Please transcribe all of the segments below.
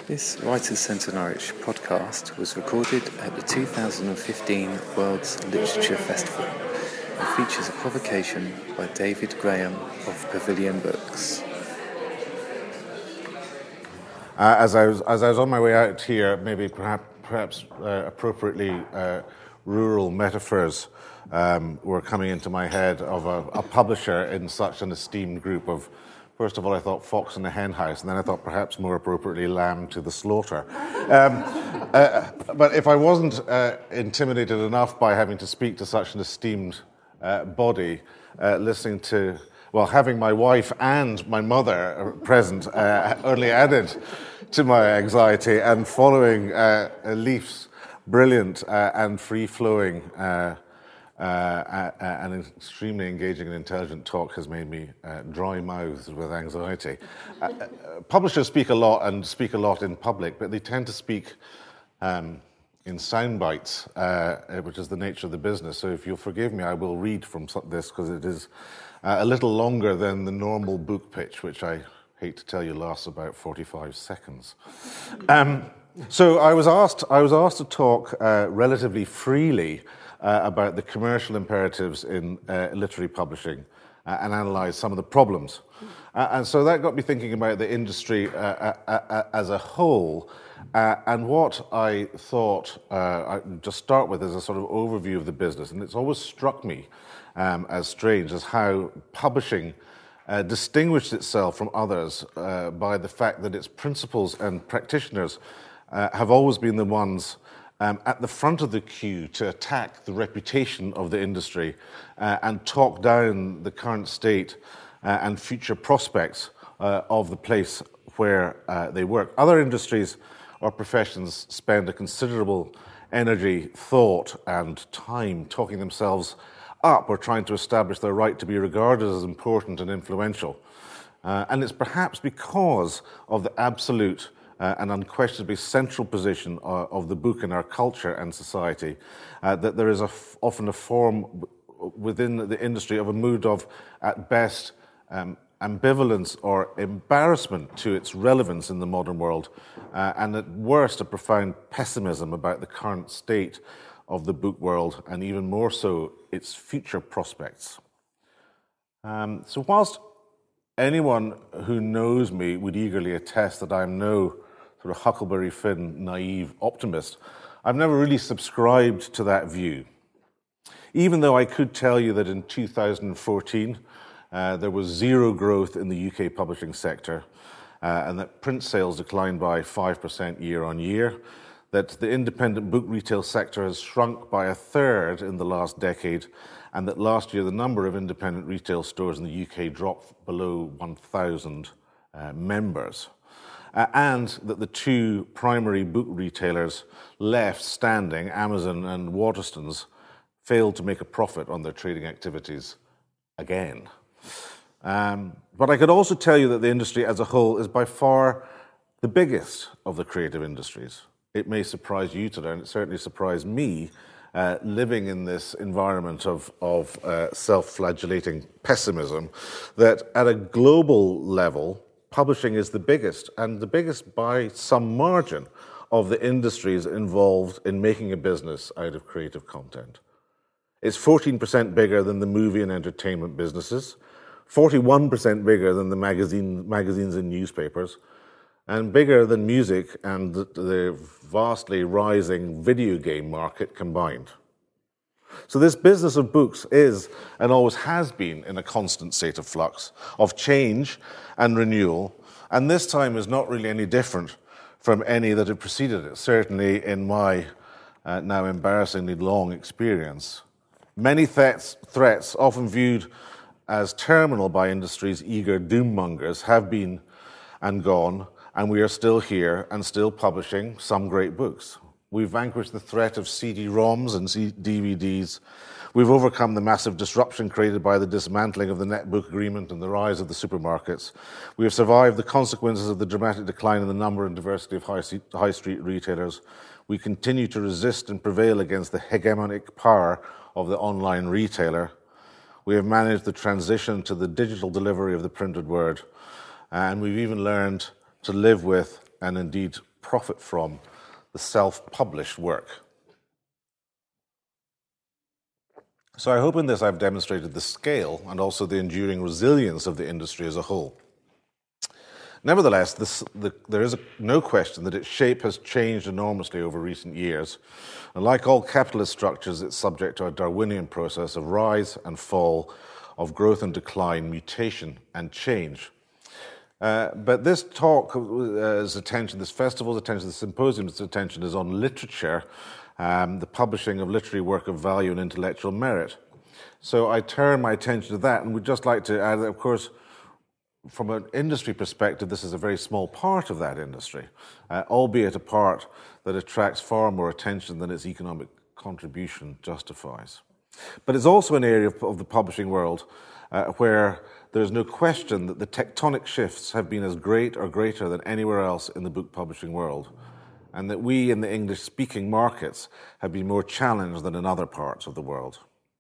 This Writers' Centre Norwich podcast was recorded at the 2015 World's Literature Festival and features a provocation by David Graham of Pavilion Books. As I was on my way out here, maybe perhaps appropriately rural metaphors were coming into my head of a publisher in such an esteemed group of, first of all, I thought fox in the hen house, and then I thought perhaps more appropriately lamb to the slaughter. But if I wasn't intimidated enough by having to speak to such an esteemed body, listening to, well, having my wife and my mother present only added to my anxiety, and following Leif's brilliant and free-flowing and extremely engaging and intelligent talk has made me dry-mouthed with anxiety. Publishers speak a lot in public, but they tend to speak in sound bites, which is the nature of the business. So if you'll forgive me, I will read from this because it is a little longer than the normal book pitch, which I hate to tell you lasts about 45 seconds. So I was asked to talk relatively freely about the commercial imperatives in literary publishing and analyse some of the problems. And so that got me thinking about the industry as a whole. And what I thought I'd just start with is a sort of overview of the business. And it's always struck me as strange as how publishing distinguished itself from others by the fact that its principals and practitioners have always been the ones at the front of the queue to attack the reputation of the industry and talk down the current state and future prospects of the place where they work. Other industries or professions spend a considerable energy, thought, and time talking themselves up or trying to establish their right to be regarded as important and influential. And it's perhaps because of the absolute and unquestionably central position of the book in our culture and society that there is often a form within the industry of a mood of, at best, ambivalence or embarrassment to its relevance in the modern world, and at worst, a profound pessimism about the current state of the book world, and even more so, its future prospects. So whilst anyone who knows me would eagerly attest that I'm no sort of Huckleberry Finn naive optimist, I've never really subscribed to that view. Even though I could tell you that in 2014 there was zero growth in the UK publishing sector, and that print sales declined by 5% year on year, that the independent book retail sector has shrunk by a third in the last decade, and that last year the number of independent retail stores in the UK dropped below 1,000 members, and that the two primary book retailers left standing, Amazon and Waterstones, failed to make a profit on their trading activities again. But I could also tell you that the industry as a whole is by far the biggest of the creative industries. It may surprise you to learn, it certainly surprised me, living in this environment of self-flagellating pessimism, that at a global level, publishing is the biggest, and the biggest by some margin, of the industries involved in making a business out of creative content. It's 14% bigger than the movie and entertainment businesses, 41% bigger than the magazines and newspapers, and bigger than music and the vastly rising video game market combined. So this business of books is, and always has been, in a constant state of flux, of change and renewal, and this time is not really any different from any that had preceded it, certainly in my now embarrassingly long experience. Many threats, often viewed as terminal by industry's eager doommongers, have been and gone, and we are still here and still publishing some great books. We've vanquished the threat of CD-ROMs and DVDs. We've overcome the massive disruption created by the dismantling of the netbook agreement and the rise of the supermarkets. We have survived the consequences of the dramatic decline in the number and diversity of high street retailers. We continue to resist and prevail against the hegemonic power of the online retailer. We have managed the transition to the digital delivery of the printed word. And we've even learned to live with and indeed profit from the self-published work. So I hope in this I've demonstrated the scale and also the enduring resilience of the industry as a whole. Nevertheless, there is no question that its shape has changed enormously over recent years. And like all capitalist structures, it's subject to a Darwinian process of rise and fall, of growth and decline, mutation and change. But this talk's attention, this festival's attention, this symposium's attention is on literature, the publishing of literary work of value and intellectual merit. So I turn my attention to that, and would just like to add that, of course, from an industry perspective, this is a very small part of that industry, albeit a part that attracts far more attention than its economic contribution justifies. But it's also an area of the publishing world where there's no question that the tectonic shifts have been as great or greater than anywhere else in the book publishing world, and that we in the English-speaking markets have been more challenged than in other parts of the world.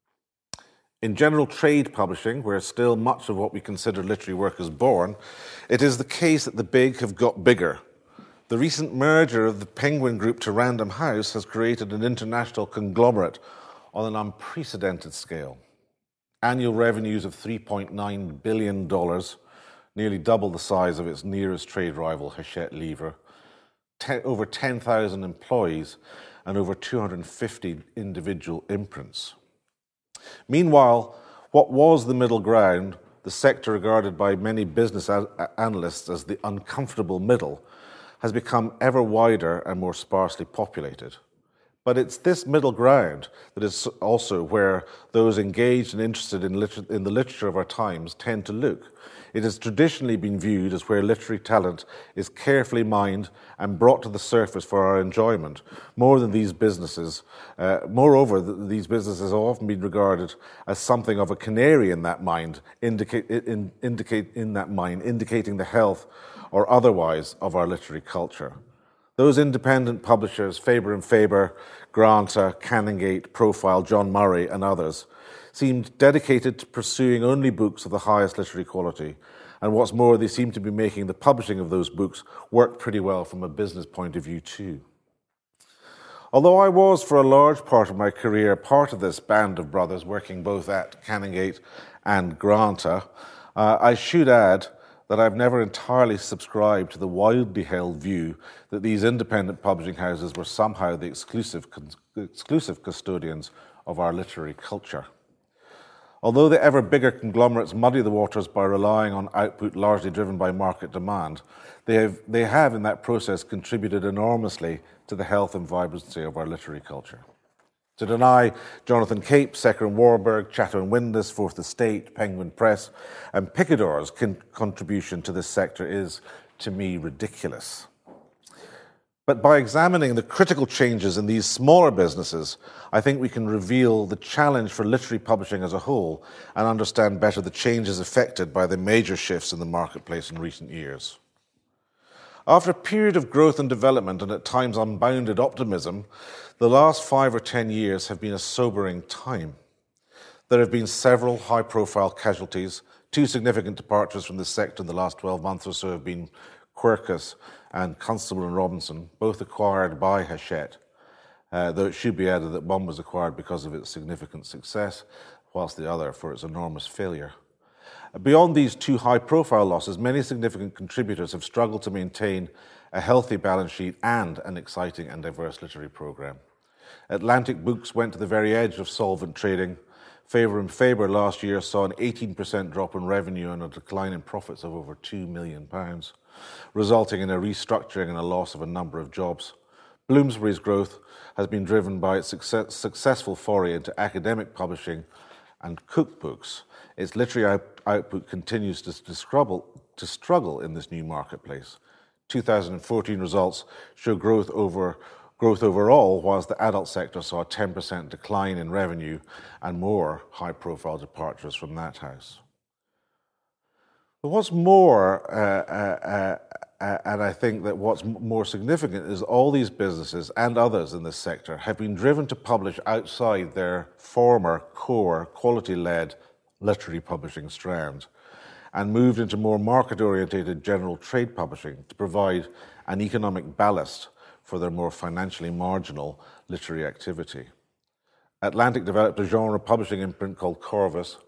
In general trade publishing, where still much of what we consider literary work is born, it is the case that the big have got bigger. The recent merger of the Penguin Group to Random House has created an international conglomerate on an unprecedented scale. Annual revenues of $3.9 billion, nearly double the size of its nearest trade rival, Hachette Livre, over 10,000 employees, and over 250 individual imprints. Meanwhile, what was the middle ground, the sector regarded by many business analysts as the uncomfortable middle, has become ever wider and more sparsely populated. But it's this middle ground that is also where those engaged and interested in the literature of our times tend to look. It has traditionally been viewed as where literary talent is carefully mined and brought to the surface for our enjoyment, more than these businesses. Moreover, these businesses have often been regarded as something of a canary in that mine, indicating the health or otherwise of our literary culture. Those independent publishers, Faber and Faber, Granta, Canongate, Profile, John Murray, and others, seemed dedicated to pursuing only books of the highest literary quality. And what's more, they seem to be making the publishing of those books work pretty well from a business point of view too. Although I was, for a large part of my career, part of this band of brothers working both at Canongate and Granta, I should add that I've never entirely subscribed to the widely held view that these independent publishing houses were somehow the exclusive custodians of our literary culture. Although the ever bigger conglomerates muddy the waters by relying on output largely driven by market demand, they have in that process contributed enormously to the health and vibrancy of our literary culture. To deny Jonathan Cape, Secker and Warburg, Chatto and Windus, Fourth Estate, Penguin Press, and Picador's contribution to this sector is, to me, ridiculous. But by examining the critical changes in these smaller businesses, I think we can reveal the challenge for literary publishing as a whole and understand better the changes affected by the major shifts in the marketplace in recent years. After a period of growth and development and at times unbounded optimism, the last 5 or 10 years have been a sobering time. There have been several high-profile casualties. 2 significant departures from this sector in the last 12 months or so have been Quercus and Constable and Robinson, both acquired by Hachette, though it should be added that one was acquired because of its significant success, whilst the other for its enormous failure. Beyond these 2 high-profile losses, many significant contributors have struggled to maintain a healthy balance sheet and an exciting and diverse literary program. Atlantic Books went to the very edge of solvent trading. Faber and Faber last year saw an 18% drop in revenue and a decline in profits of over £2 million, resulting in a restructuring and a loss of a number of jobs. Bloomsbury's growth has been driven by its successful foray into academic publishing and cookbooks. Its literary output continues to struggle in this new marketplace. 2014 results show growth overall, whilst the adult sector saw a 10% decline in revenue and more high-profile departures from that house. But what's more, and I think that what's more significant, is all these businesses and others in this sector have been driven to publish outside their former core, quality-led literary publishing strand. and moved into more market-orientated general trade publishing to provide an economic ballast for their more financially marginal literary activity. Atlantic developed a genre publishing imprint called Corvus.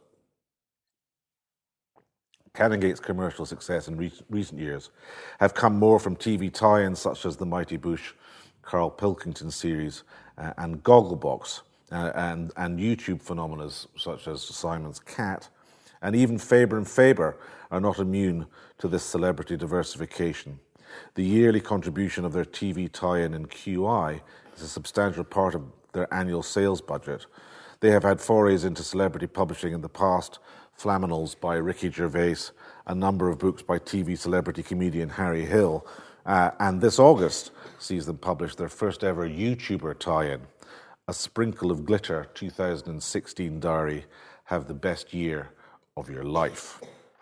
Canongate's commercial success in recent years have come more from TV tie-ins such as the Mighty Boosh, Carl Pilkington series, and Gogglebox, and YouTube phenomena such as Simon's Cat, and even Faber and Faber are not immune to this celebrity diversification. The yearly contribution of their TV tie-in in QI is a substantial part of their annual sales budget. They have had forays into celebrity publishing in the past, Flaminals by Ricky Gervais, a number of books by TV celebrity comedian Harry Hill, and this August sees them publish their first ever YouTuber tie-in, A Sprinkle of Glitter 2016 Diary, Have the Best Year of Your Life.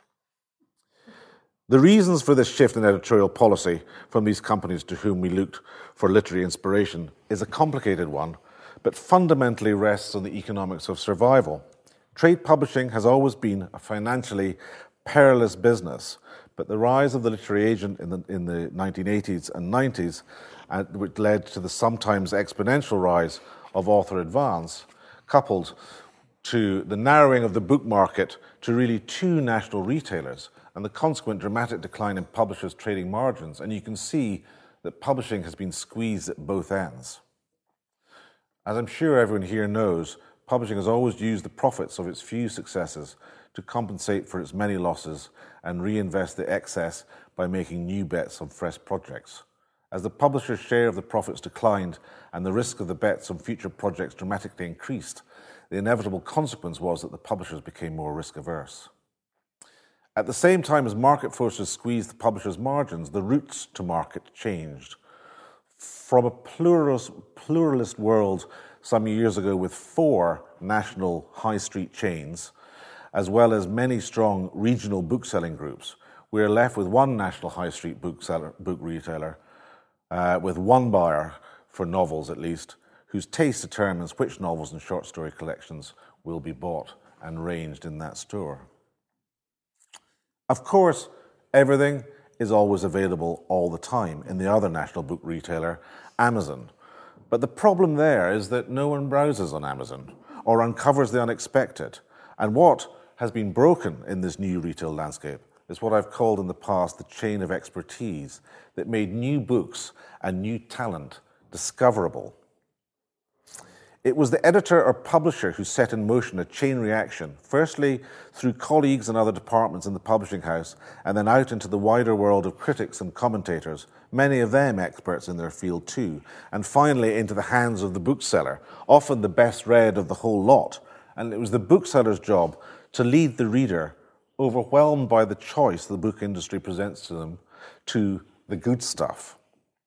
The reasons for this shift in editorial policy from these companies to whom we looked for literary inspiration is a complicated one, but fundamentally rests on the economics of survival. Trade publishing has always been a financially perilous business, but the rise of the literary agent in the 1980s and 90s, which led to the sometimes exponential rise of author advance, coupled to the narrowing of the book market to really two national retailers, and the consequent dramatic decline in publishers' trading margins, and you can see that publishing has been squeezed at both ends. As I'm sure everyone here knows, publishing has always used the profits of its few successes to compensate for its many losses and reinvest the excess by making new bets on fresh projects. As the publisher's share of the profits declined and the risk of the bets on future projects dramatically increased, the inevitable consequence was that the publishers became more risk-averse. At the same time as market forces squeezed the publishers' margins, the routes to market changed. From a pluralist world some years ago with 4 national high street chains, as well as many strong regional bookselling groups, we are left with one national high street book retailer, with one buyer for novels at least, whose taste determines which novels and short story collections will be bought and ranged in that store. Of course, everything is always available all the time in the other national book retailer, Amazon. But the problem there is that no one browses on Amazon or uncovers the unexpected. And what has been broken in this new retail landscape is what I've called in the past the chain of expertise that made new books and new talent discoverable. It was the editor or publisher who set in motion a chain reaction, firstly through colleagues and other departments in the publishing house, and then out into the wider world of critics and commentators, many of them experts in their field too, and finally into the hands of the bookseller, often the best read of the whole lot. And it was the bookseller's job to lead the reader, overwhelmed by the choice the book industry presents to them, to the good stuff.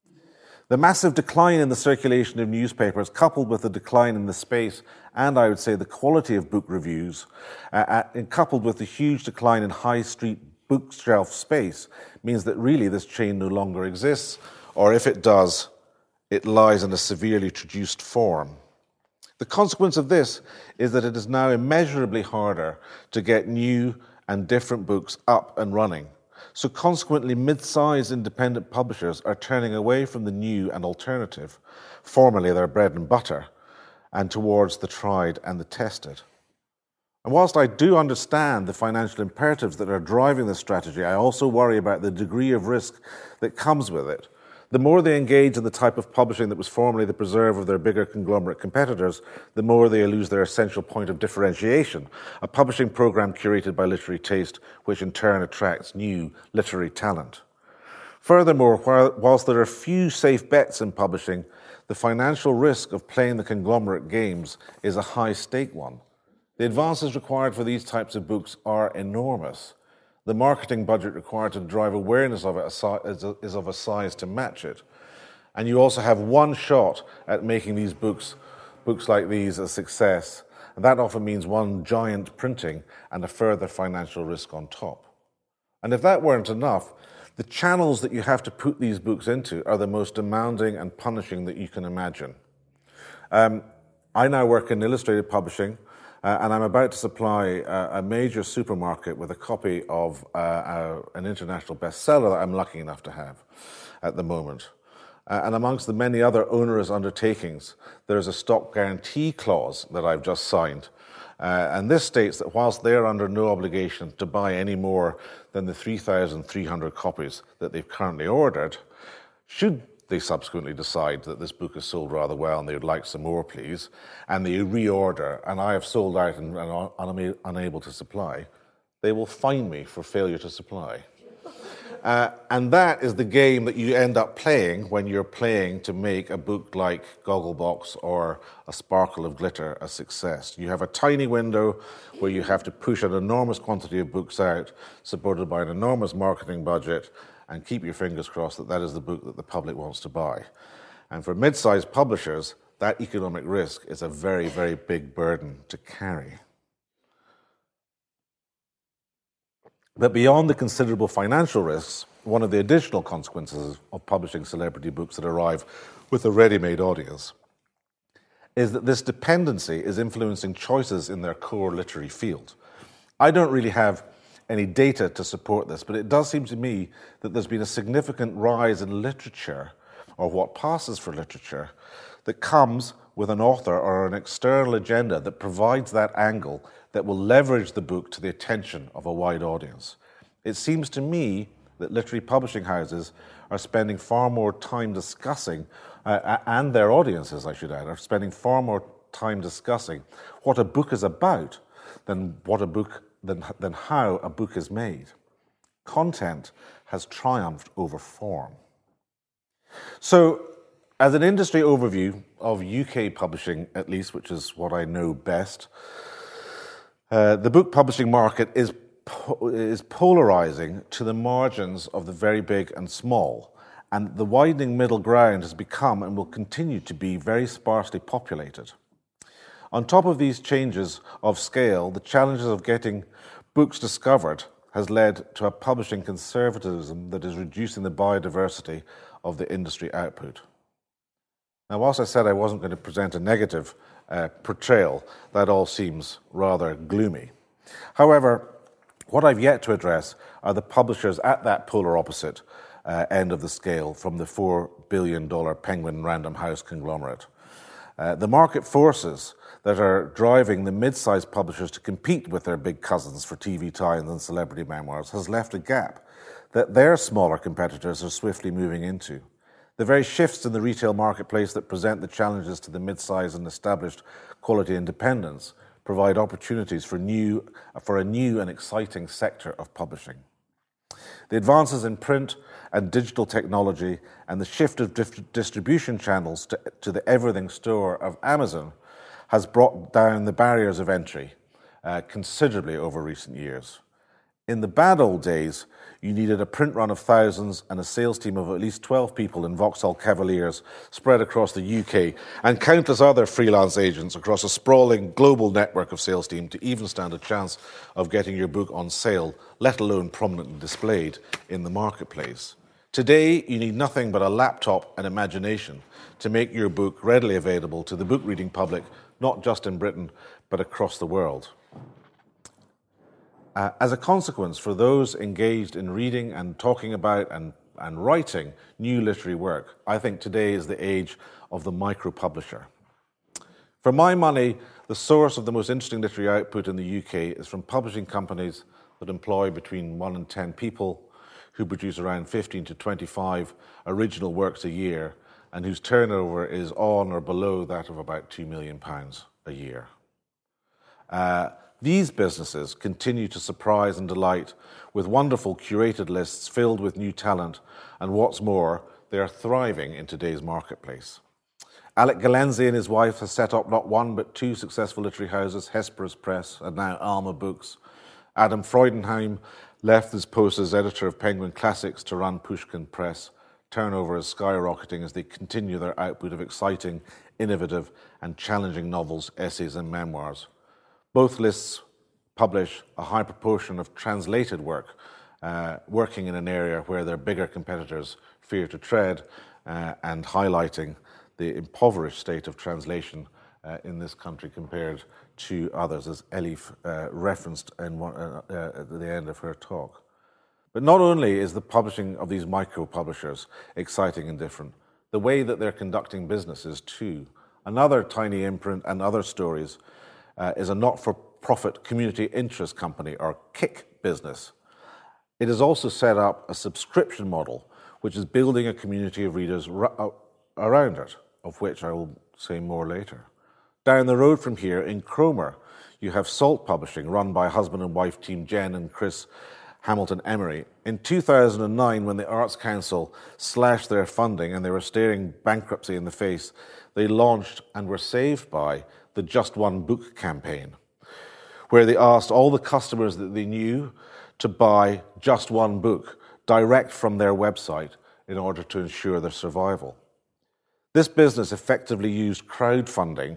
The massive decline in the circulation of newspapers, coupled with the decline in the space and, I would say, the quality of book reviews, and coupled with the huge decline in high street bookshelf space, means that really this chain no longer exists, or if it does, it lies in a severely traduced form. The consequence of this is that it is now immeasurably harder to get new and different books up and running. So consequently, mid-sized independent publishers are turning away from the new and alternative, formerly their bread and butter, and towards the tried and the tested. And whilst I do understand the financial imperatives that are driving this strategy, I also worry about the degree of risk that comes with it. The more they engage in the type of publishing that was formerly the preserve of their bigger conglomerate competitors, the more they lose their essential point of differentiation, a publishing program curated by literary taste, which in turn attracts new literary talent. Furthermore, whilst there are few safe bets in publishing, the financial risk of playing the conglomerate games is a high-stake one. The advances required for these types of books are enormous. The marketing budget required to drive awareness of it is of a size to match it. And you also have one shot at making these books like these a success. And that often means one giant printing and a further financial risk on top. And if that weren't enough, the channels that you have to put these books into are the most demanding and punishing that you can imagine. I now work in illustrated publishing, and I'm about to supply a major supermarket with a copy of an international bestseller that I'm lucky enough to have at the moment. And amongst the many other onerous undertakings, there's a stock guarantee clause that I've just signed. And this states that whilst they're under no obligation to buy any more than the 3,300 copies that they've currently ordered, should they subsequently decide that this book has sold rather well and they would like some more, please, and they reorder, and I have sold out and are unable to supply, they will fine me for failure to supply. And that is the game that you end up playing when you're playing to make a book like Gogglebox or A Sparkle of Glitter a success. You have a tiny window where you have to push an enormous quantity of books out, supported by an enormous marketing budget, and keep your fingers crossed that that is the book that the public wants to buy. And for mid-sized publishers, that economic risk is a very, very big burden to carry. But beyond the considerable financial risks, one of the additional consequences of publishing celebrity books that arrive with a ready-made audience is that this dependency is influencing choices in their core literary field. I don't really have any data to support this, but it does seem to me that there's been a significant rise in literature, or what passes for literature, that comes with an author or an external agenda that provides that angle that will leverage the book to the attention of a wide audience. It seems to me that literary publishing houses are spending far more time discussing, and their audiences, I should add, are spending far more time discussing what a book is about than how a book is made. Content has triumphed over form. So, as an industry overview of UK publishing, at least, which is what I know best, the book publishing market is polarizing to the margins of the very big and small, and the widening middle ground has become and will continue to be very sparsely populated. On top of these changes of scale, the challenges of getting books discovered has led to a publishing conservatism that is reducing the biodiversity of the industry output. Now, whilst I said I wasn't going to present a negative portrayal, that all seems rather gloomy. However, what I've yet to address are the publishers at that polar opposite end of the scale from the $4 billion Penguin Random House conglomerate. The market forces that are driving the mid-sized publishers to compete with their big cousins for TV tie-ins and celebrity memoirs has left a gap that their smaller competitors are swiftly moving into. The very shifts in the retail marketplace that present the challenges to the mid-sized and established quality independents provide opportunities for a new and exciting sector of publishing. The advances in print and digital technology and the shift of distribution channels to the everything store of Amazon has brought down the barriers of entry considerably over recent years. In the bad old days, you needed a print run of thousands and a sales team of at least 12 people in Vauxhall Cavaliers spread across the UK and countless other freelance agents across a sprawling global network of sales teams to even stand a chance of getting your book on sale, let alone prominently displayed in the marketplace. Today, you need nothing but a laptop and imagination to make your book readily available to the book reading public, not just in Britain, but across the world. As a consequence, for those engaged in reading and talking about and writing new literary work, I think today is the age of the micro-publisher. For my money, the source of the most interesting literary output in the UK is from publishing companies that employ between 1 and 10 people, who produce around 15 to 25 original works a year, and whose turnover is on or below that of about £2 million a year. These businesses continue to surprise and delight with wonderful curated lists filled with new talent, and what's more, they are thriving in today's marketplace. Alec Galenzi and his wife have set up not one but two successful literary houses, Hesperus Press and now Alma Books. Adam Freudenheim left his post as editor of Penguin Classics to run Pushkin Press. Turnover is skyrocketing as they continue their output of exciting, innovative and challenging novels, essays and memoirs. Both lists publish a high proportion of translated work, working in an area where their bigger competitors fear to tread, and highlighting the impoverished state of translation in this country compared to others, as Elif referenced at the end of her talk. But not only is the publishing of these micro-publishers exciting and different, the way that they're conducting business is too. Another tiny imprint and other stories is a not-for-profit community interest company, or KIC business. It has also set up a subscription model, which is building a community of readers around it, of which I will say more later. Down the road from here, in Cromer, you have Salt Publishing, run by husband and wife team Jen and Chris Hamilton Emery. In 2009, when the Arts Council slashed their funding and they were staring bankruptcy in the face, they launched and were saved by the Just One Book campaign, where they asked all the customers that they knew to buy just one book direct from their website in order to ensure their survival. This business effectively used crowdfunding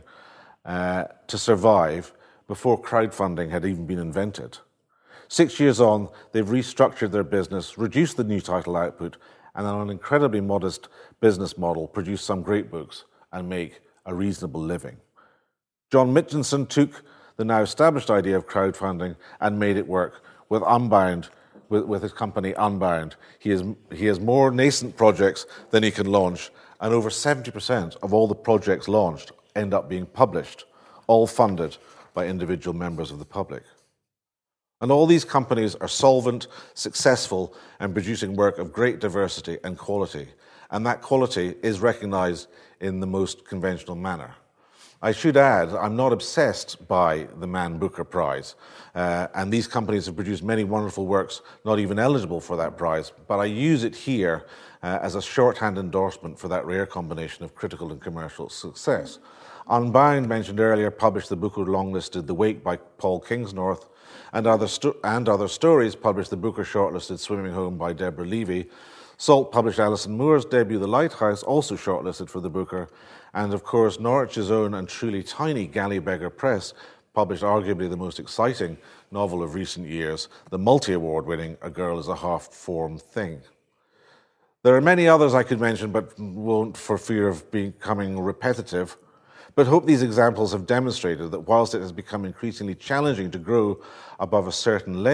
to survive before crowdfunding had even been invented. 6 years on, they've restructured their business, reduced the new title output, and on an incredibly modest business model, produced some great books and make a reasonable living. John Mitchinson took the now established idea of crowdfunding and made it work with Unbound, with his company Unbound. He has more nascent projects than he can launch, and over 70% of all the projects launched end up being published, all funded by individual members of the public. And all these companies are solvent, successful, and producing work of great diversity and quality. And that quality is recognised in the most conventional manner. I should add, I'm not obsessed by the Man Booker Prize. And these companies have produced many wonderful works not even eligible for that prize. But I use it here as a shorthand endorsement for that rare combination of critical and commercial success. Unbound, mentioned earlier, published the Booker longlisted The Wake by Paul Kingsnorth, and other stories published the Booker shortlisted Swimming Home by Deborah Levy. Salt published Alison Moore's debut, The Lighthouse, also shortlisted for the Booker. And of course, Norwich's own and truly tiny Gallybeggar Press published arguably the most exciting novel of recent years, the multi-award winning A Girl is a Half-Formed Thing. There are many others I could mention, but won't for fear of becoming repetitive. But hope these examples have demonstrated that whilst it has become increasingly challenging to grow above a certain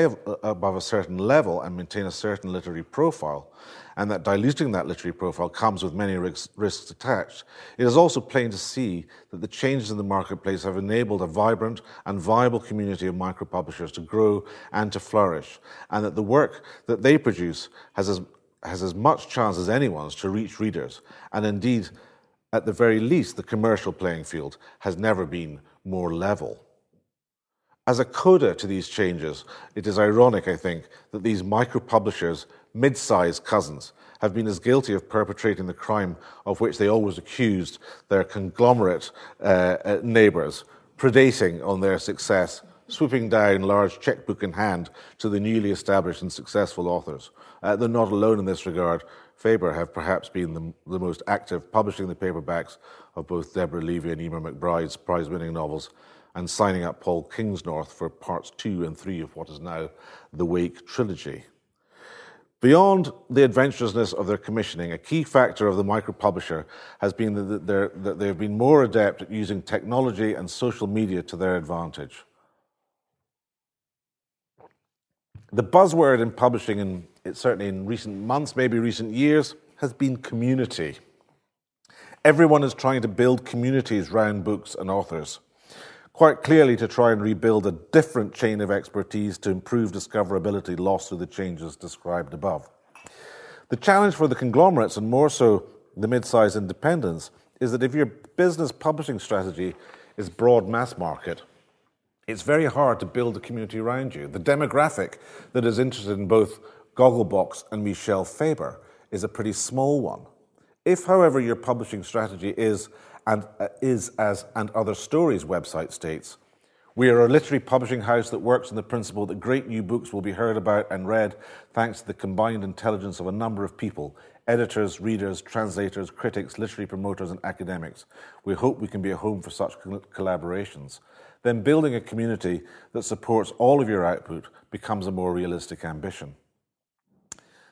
level and maintain a certain literary profile, and that diluting that literary profile comes with many risks attached, it is also plain to see that the changes in the marketplace have enabled a vibrant and viable community of micro-publishers to grow and to flourish, and that the work that they produce has as much chance as anyone's to reach readers, and indeed, at the very least, the commercial playing field has never been more level. As a coda to these changes, it is ironic, I think, that these micro-publishers, mid-sized cousins, have been as guilty of perpetrating the crime of which they always accused their conglomerate neighbours, predating on their success, swooping down large checkbook in hand to the newly established and successful authors. They're not alone in this regard. Faber have perhaps been the most active, publishing the paperbacks of both Deborah Levy and Emer McBride's prize-winning novels, and signing up Paul Kingsnorth for parts 2 and 3 of what is now the Wake trilogy. Beyond the adventurousness of their commissioning, a key factor of the micro-publisher has been that they have been more adept at using technology and social media to their advantage. The buzzword in publishing, certainly in recent months, maybe recent years, has been community. Everyone is trying to build communities around books and authors, quite clearly to try and rebuild a different chain of expertise to improve discoverability lost through the changes described above. The challenge for the conglomerates, and more so the mid-sized independents, is that if your business publishing strategy is broad mass market, it's very hard to build a community around you. The demographic that is interested in both Gogglebox and Michel Faber is a pretty small one. If, however, your publishing strategy is as And Other Stories website states, we are a literary publishing house that works on the principle that great new books will be heard about and read thanks to the combined intelligence of a number of people, editors, readers, translators, critics, literary promoters, and academics. We hope we can be a home for such collaborations. Then building a community that supports all of your output becomes a more realistic ambition.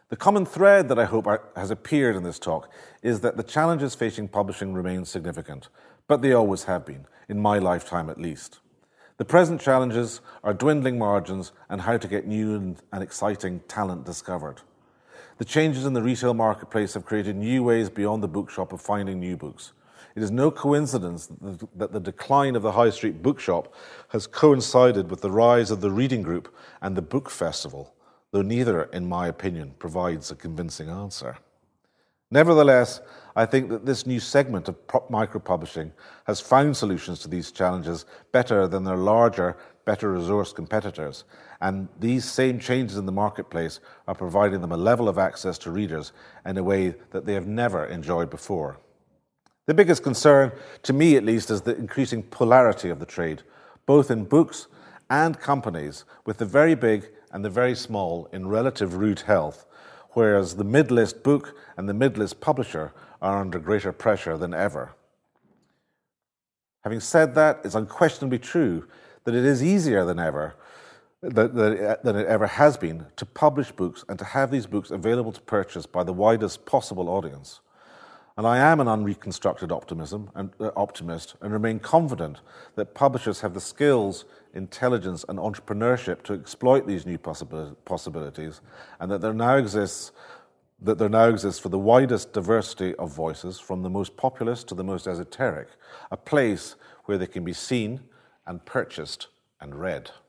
The common thread that I hope has appeared in this talk is that the challenges facing publishing remain significant, but they always have been, in my lifetime at least. The present challenges are dwindling margins and how to get new and exciting talent discovered. The changes in the retail marketplace have created new ways beyond the bookshop of finding new books. It is no coincidence that the decline of the high street bookshop has coincided with the rise of the reading group and the book festival, though neither, in my opinion, provides a convincing answer. Nevertheless, I think that this new segment of micro-publishing has found solutions to these challenges better than their larger, better-resourced competitors, and these same changes in the marketplace are providing them a level of access to readers in a way that they have never enjoyed before. The biggest concern, to me at least, is the increasing polarity of the trade, both in books and companies, with the very big and the very small in relative rude health, whereas the mid-list book and the mid-list publisher are under greater pressure than ever. Having said that, it's unquestionably true that it is easier than ever, than it ever has been, to publish books and to have these books available to purchase by the widest possible audience. And I am an unreconstructed optimist and remain confident that publishers have the skills, intelligence and entrepreneurship to exploit these new possibilities, and that there now exists for the widest diversity of voices, from the most populist to the most esoteric, a place where they can be seen and purchased and read.